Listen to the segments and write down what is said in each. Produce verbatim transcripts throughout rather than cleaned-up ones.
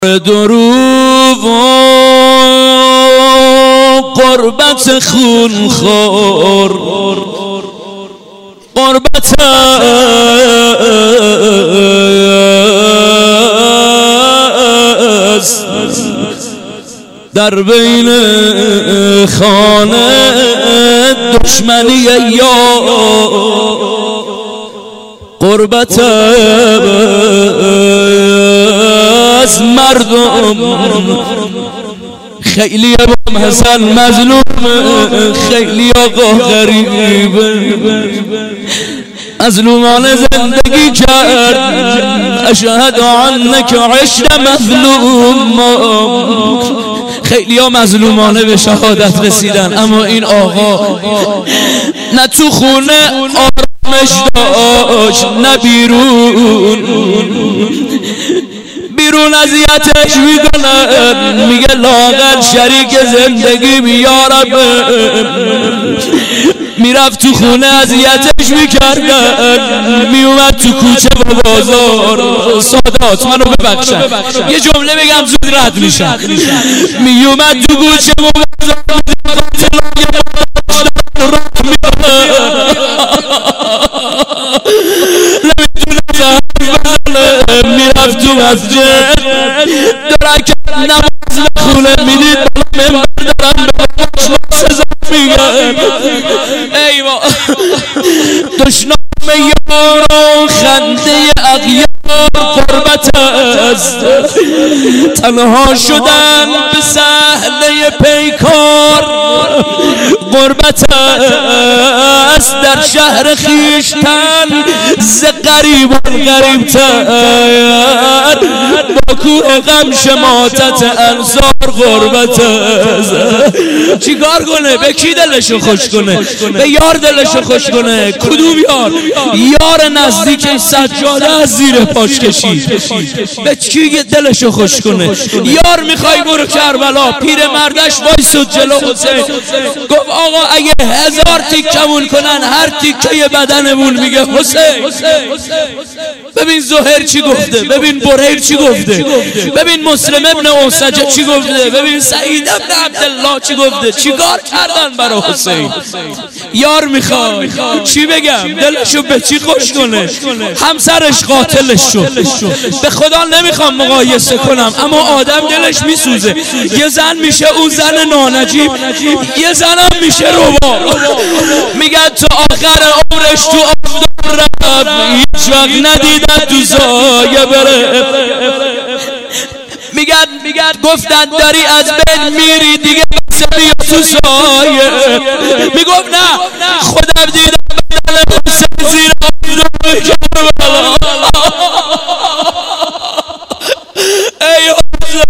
درو و قربت خون خور قربت است در بین خانه دشمنی یا قربت از مردم خیلی ابو حسن مظلوم خیلی آقا غریب مظلومانه زندگی کرد اشهد عنک عشت مظلوم خیلی ها مظلومانه به شهادت رسیدن اما این آقا نه تو خونه آرامش داشت نه بیرون بیرون اذیتش میکنن میگه لااقل شریک زندگی بیارم میرفت تو خونه اذیتش میکردن میومد تو کوچه و بازار سادات منو ببخشن یه جمله بگم زود رد میشن میومد تو کوچه و بازار میرفت تو مسجد درکت نماز بخونه میدید منبر دارم به سزا میگن ایوا دشنام یار و خنده اغیار قربت است تنها شدن به صحنه پیکار قربت است در شهر خیشتن ز غریبان غریبتر با کوه غم شماتت انصار قربت است چی کار کنه؟ به کی دلشو خوش کنه؟ به یار دلشو خوش کنه. کدوم یار؟ یار نزدیکش سجاده از زیر پاش کشید. به کی دلشو خوش کنه؟ یار میخوای برو کربلا پیر مردش وایسود جلو حسین گفت آقا اگه هزار تیکمون کنن هر تیکه بدنمون میگه حسین. ببین زهیر چی گفته، ببین برهیر چی گفته، ببین مسلم ابن اوسجه چی گفته، ببین سعید ابن عبدالله چی گفته. چی کار کردن برای حسین؟ یار میخواد چی بگم؟ دلشو به چی خوش کنه؟ همسرش قاتلش شد. به خدا نمیخوام مقایسه کنم اما آدم دلش میسوزه. یه زن میشه اون زن نانجیب، یه زنم میشه ربا. میگن تو آخر عمرش تو آفتاب رفت هیچ وقت ندیدن تو زایه بره. میگن میگن گفتن داری از بین میری دیگه بسه بیا تو سایه. میگفت نه خودم دیدم بدن حسین زیر آفتاب کربلا. ای حسین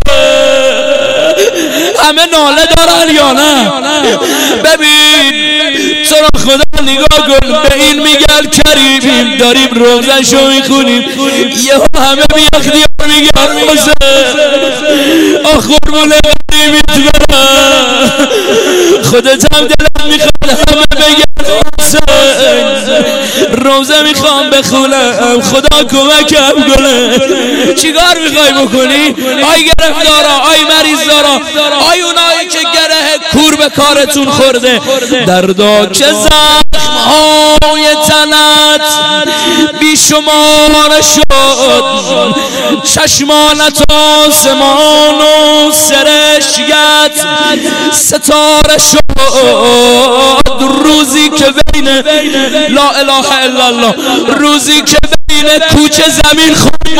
همه ناله دارن یا نه؟ ببین تو را خدا نگاه کن به این میگن کریمیم داریم روزشو میخونیم یه همه بی اختیار میگن حسین آخ قربون قریبیت برم خودت هم دلم میخواد همه بگن حسین روزه میخوام بخونم خدا کمکم کنه. چیکار میخوای بکنی؟ آی گرفتارا، آی مریضارا، آی اونایی که گره کور به کارتون خورده دردا که زخمهای تنت بیشمار شد چشمانت آسمان و سرشگت ستاره شد روزی که بین لا اله الا الله روزی که بین کوچه زمین خود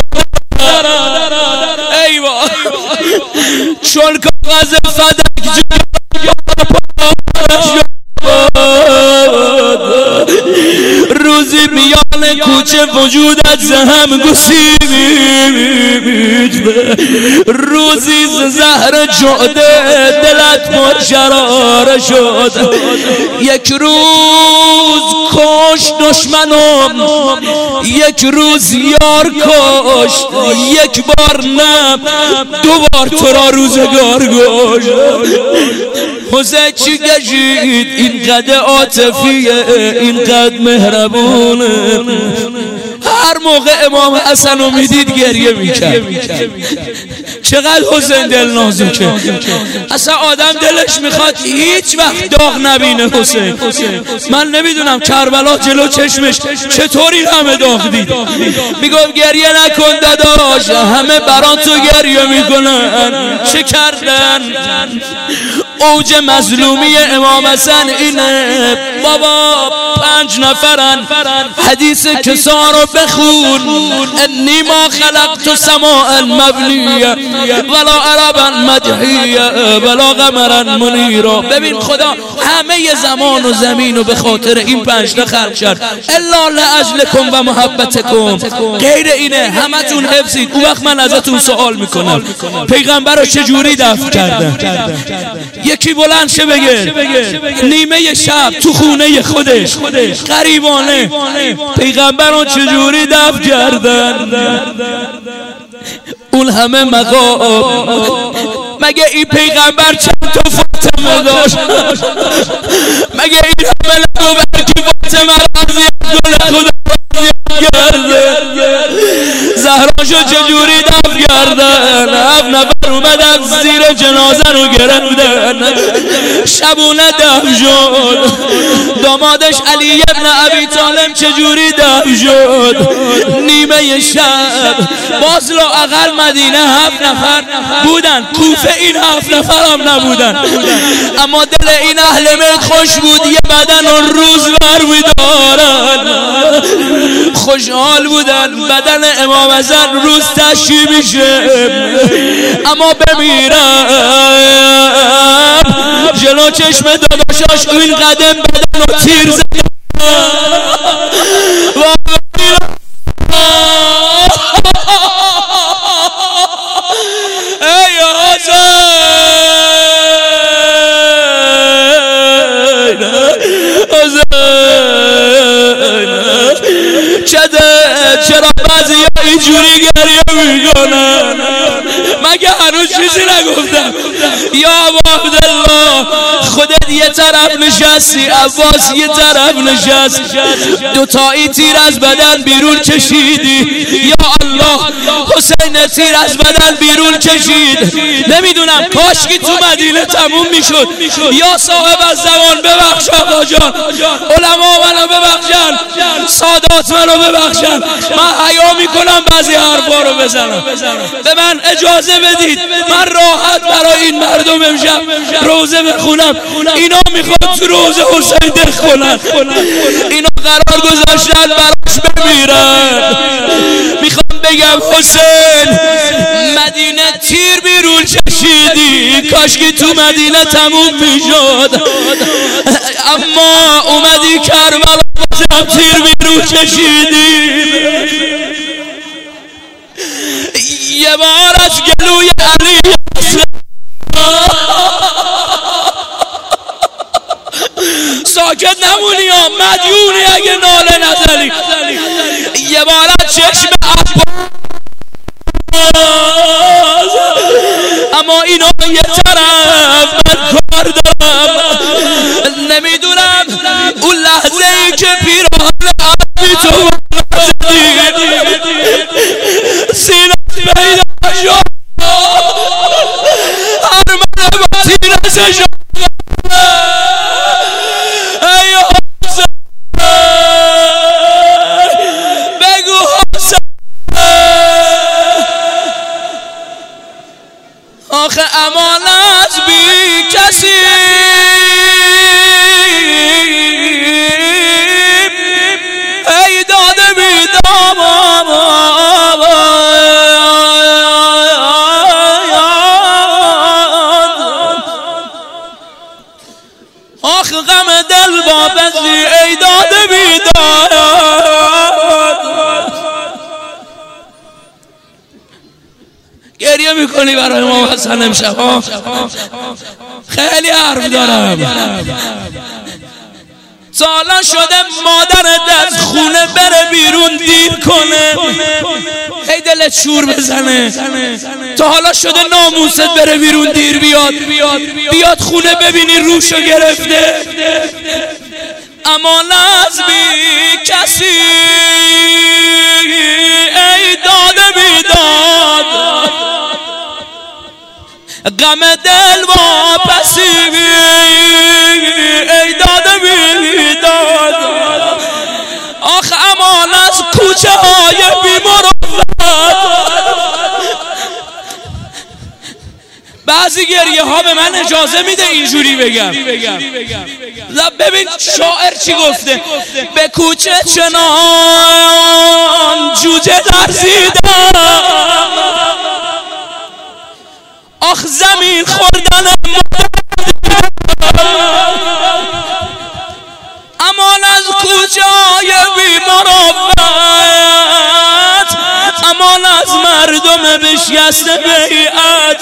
ایوا چون کاغذ فدک روزی میان کوچه وجودت زهم گسیخت روزی زهر جعده دلت مشرار شد یک روز کشت دشمنم یک روز یار کشت یک بار نه دو بار تو را روزگار گشت. حسین چی گشید اینقدر عاطفیه اینقدر مهربونه هر هر موقع امام حسن رو میدید گریه میکرد. چقدر حسین دل نازکه، اصلا آدم دلش میخواد هیچ وقت داغ نبینه حسین. من نمیدونم کربلا جلو چشمش چطوری همه داغ دید. میگم گریه نکن داداش، همه برات تو گریه میکنن. چه کردن؟ اوج مظلومی امام حسن اینه بابا، پنج نفرن. حدیث کسا رو بخون، انی ما خلقت سماء مبنیه ولا عربا مدحیه ولا قمرا منیرا. ببین خدا همه زمان و زمین رو به خاطر این پنج تا خلق کرد. الا لاجلکم و محبتکم، غیر اینه همتون حفظید. اون وقت من ازتون سوال میکنم پیغمبر رو چجوری دفن کردن؟ یکی بلند شه بگه نیمه شب تو خونه خودش غریبانه پیغمبر رو چجوری دفن کردن؟ اون همه مقام، مگه این پیغمبر چند تا فاطمه داشت؟ مگه این همه نبوت که فاطمه رضی گل خدا کرده؟ زهراشو چجوری دفن کردن؟ هفت نفر اومدن زیر جنازه رو گرفتن، شبونه دفن شد. دامادش علی ابن ابی طالب چجوری دفن شد؟ نیمه شب. باز لااقل مدینه هفت نفر بودن، کوفه این هفت نفر هم نبودن، اما دل این اهل بیت خوش بود. یه بدن و روز برمیدارن، خوشحال بودن. بدن امام حسن روز تشییع میشه، اما بمیرم جلو چشم داداشاش این قدم بدن و تیر زدن. ای حسین حسین چرا بعضی ها اینجوری گریه میکنن؟ مگه هنوز چیزی نگفتم؟ یا ابا عبدالله خودت یه طرف نشستی، عباس یه طرف نشست، دوتایی تیر از بدن بیرون کشیدی. یا الله حسین تیر از بدن بیرون کشید. نمیدونم کاشکی تو مدینه تموم میشد. یا صاحب از زمان ببخش آقا جان، علما منو ببخشن، سادات منو ببخشن، من حیا میکنم بعضی حرفا رو بزنم. به من اجازه بدید من راحت برای این مردم امشب روزه بخونم. اینا میخواد تو روزه حسین دل کنن، اینا قرار گذاشتن براش بمیرن. میخوام بگم حسین مدینه تیر بیرون کشیدی، کاشکی تو مدینه تموم میشد، اما اومدی کربلا بازم تیر بیرون کشیدی. یه بار از گلوی علی ساکت نمونی ها، مدیونی اگه ناله نزنی. یه بار از چشم عباس، اما اینا یه طرف من کار دارم. نمیدونم اون لحظه ای که پیراهن عبی تو سینه پیدا شد، هر من با سینه شد. ای حسین بگو حسین، آخه امانت بی کسی ای داده بی دامان. آخ غم دل با بزی ای داده بی داد. گریه میکنی برای امام حسن امشب؟ خیلی حرف دارم. سالا شده مادرت از خونه بره بیرون دیر کنه، هی دلت شور بزنه. تا حالا شده ناموست بره بیرون دیر بیاد بیاد خونه ببینی روشو گرفته. اما نظمی کسی غم دل واپسی ای داده بیداد آخ امان از کوچه های بی‌مروت بعضی گریه ها به من اجازه میده اینجوری بگم ببین شاعر چی گفته به کوچه چنان جوجه لرزیدم آخ زمین خوردن امان از کوچه های بی‌مروت امان از مردم بشکسته بیعت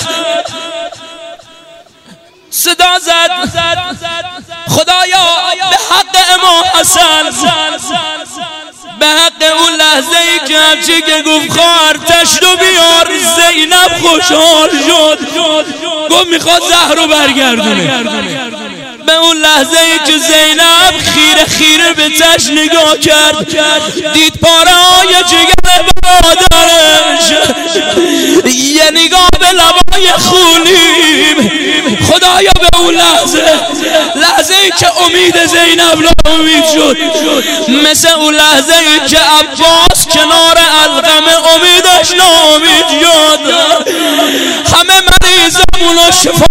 صدا زد خدایا به حق امام حسن به حق اون لحظه ای که همچی که گفت خواهر تشت و بیار زینب خوشحال شد گفت میخواد زهرو برگردونه به اون لحظه ای که زینب خیره خیره به تشت نگاه کرد دید پاره های جگر برادرش یه نگاه به لبای خونیم خدایا به اون لحظه لحظه ای که امید زینب ناامید شد مثل اون لحظه ای که عباس کنار القم امیدش ناامید شد همه مریضمونو شفا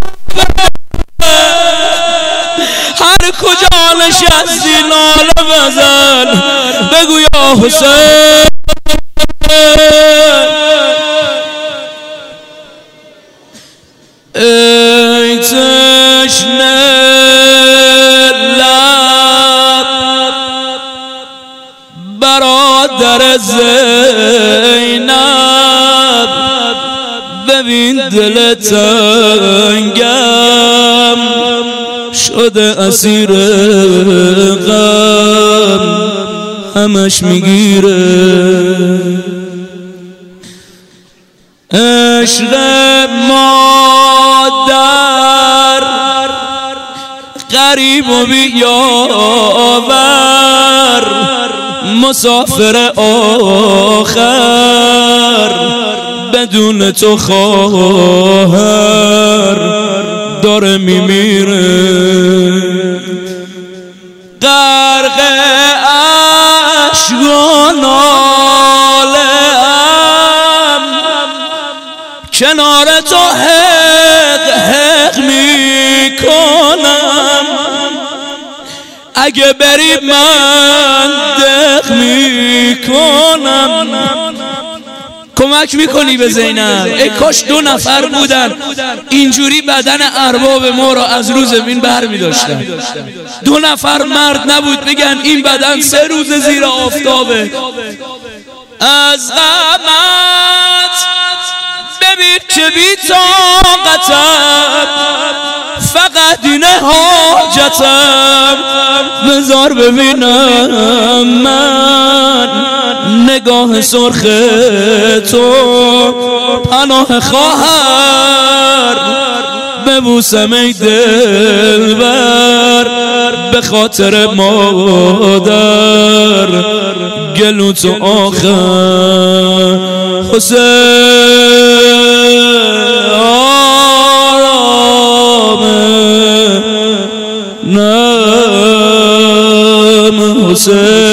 هر کجا نشستی ناله بزن بگو یا حسین ای تشنه لب برادر زینب ببین دل تنگم شده اسیر غم همش میگیره عشق مادر غریب و بیاور مسافر آخر بدون تو خواهر داره میمیره غرق عشق و ناله‌ام کنار تو حق حق میکنم اگه بری من دق میکنم کمک میکنی به زینب ای کاش دو نفر بودن اینجوری بدن ارباب ما رو از روز زمین بر میداشتن دو نفر مرد نبود بگن این بدن سه روز زیر آفتابه از غمت ببین که بی طاقتم فقط این حاجتم بذار ببینم من نگاه سرخ تو پناه خواهر ببوسم ای دلبر به خاطر مادر گلو تو آخر حسین آرامه نام حسین